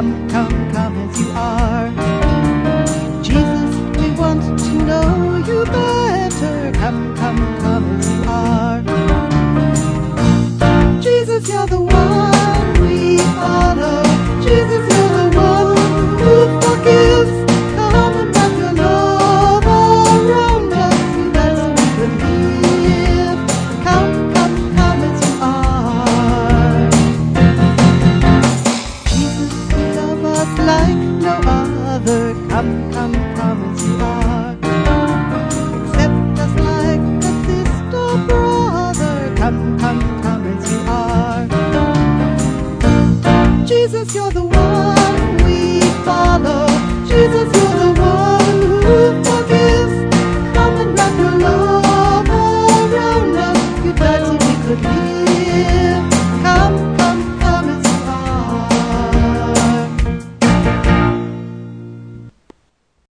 Come, come, come as you are. Jesus, we want to know you better. Come, come, come as you are. Jesus, you're the one we follow. Jesus, you're the one who forgives. Come and wrap your love around us. That's what we believe. Come, come, come as you are. Jesus, you love us like no other. Come, come, come as you are. Accept us like a sister, brother. Come, come, come as you are. Jesus, you're the